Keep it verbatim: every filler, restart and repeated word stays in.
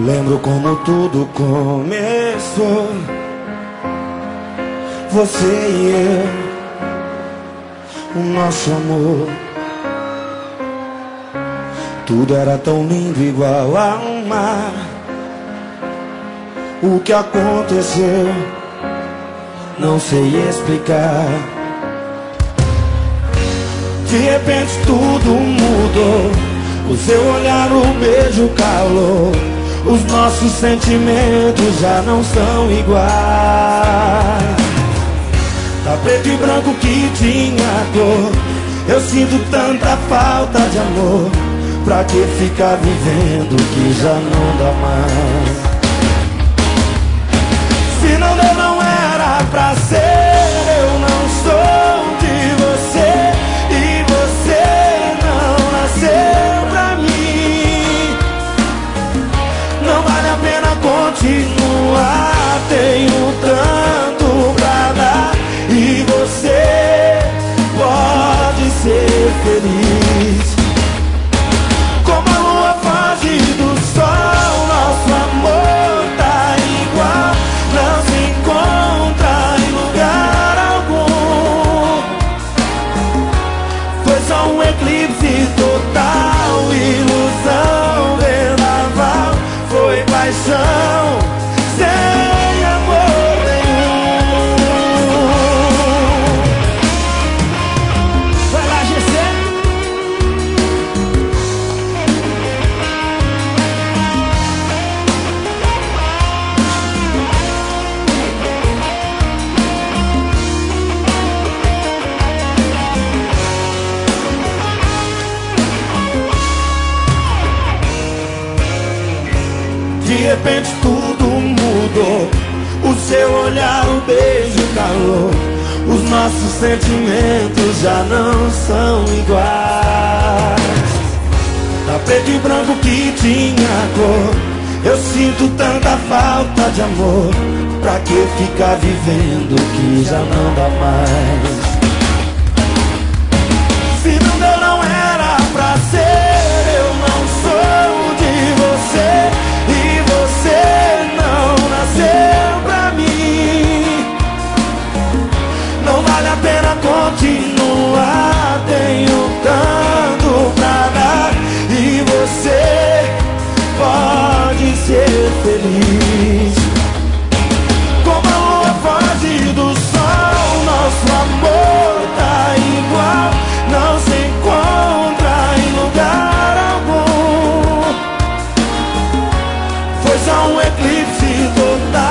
Lembro como tudo começou, você e eu, o nosso amor. Tudo era tão lindo igual ao mar. O que aconteceu, não sei explicar. De repente tudo mudou. O seu olhar, o beijo, o calor. Os nossos sentimentos já não são iguais. Tá preto e branco que tinha cor. Eu sinto tanta falta de amor. Pra que ficar vivendo que já não dá mais? Se não deu, não era pra ser. Eu não sou de você e você não nasceu pra mim. Não vale a pena continuar. Tenho tanto pra dar e você pode ser feliz. Como a lua foge do sol, nosso amor tá igual. Não se encontra em lugar algum. Foi só um eclipse total, ilusão, vendaval. Foi paixão sem amor nenhum. Vai lá, G C. De repente tudo mudou. O seu olhar, o beijo, o calor. Os nossos sentimentos já não são iguais. Tá preto e branco que tinha cor. Eu sinto tanta falta de amor. Pra que ficar vivendo que já não dá mais? Se não deu, não era pra ser. Eu não sou de você e você não nasceu pra mim. Não vale a pena continuar. Tenho tanto pra dar e você pode ser feliz. Como a lua foge do sol, nosso amor tá igual. Não se encontra em lugar algum. Foi só um eclipse total.